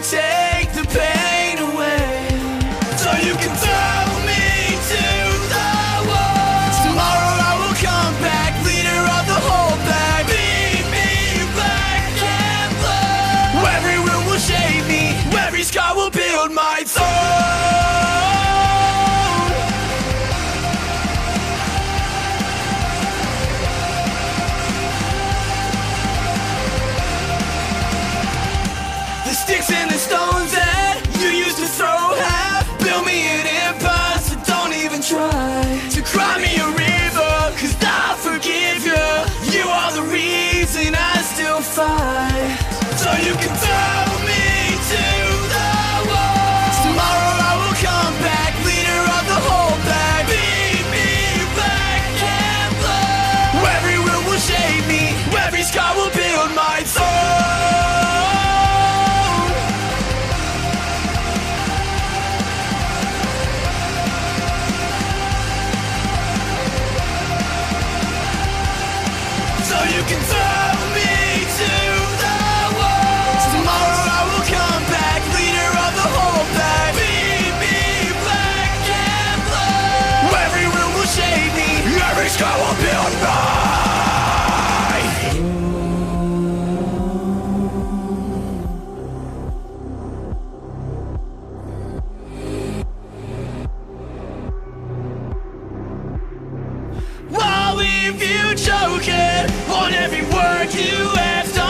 take the pain away. So you can throw me to the wall. Tomorrow I will come back, leader of the whole pack. Beat me black and blue. Every wound will shape me, every scar will build my throne. The sticks and the stones that you used to throw have built me an empire, so don't even try to cry me a river, cause I'll forgive you. You are the reason I still fight. So you can throw me to the wall. Tomorrow I will come back, leader of the whole pack. Beat me black and blue. Every wound will shape me, every scar will build my throne. So you can throw me to the wall. Tomorrow I will come back, leader of the whole pack. Beat me black and blue. Every wound will shape me, every scar will build I'll leave you choking on every word you have done.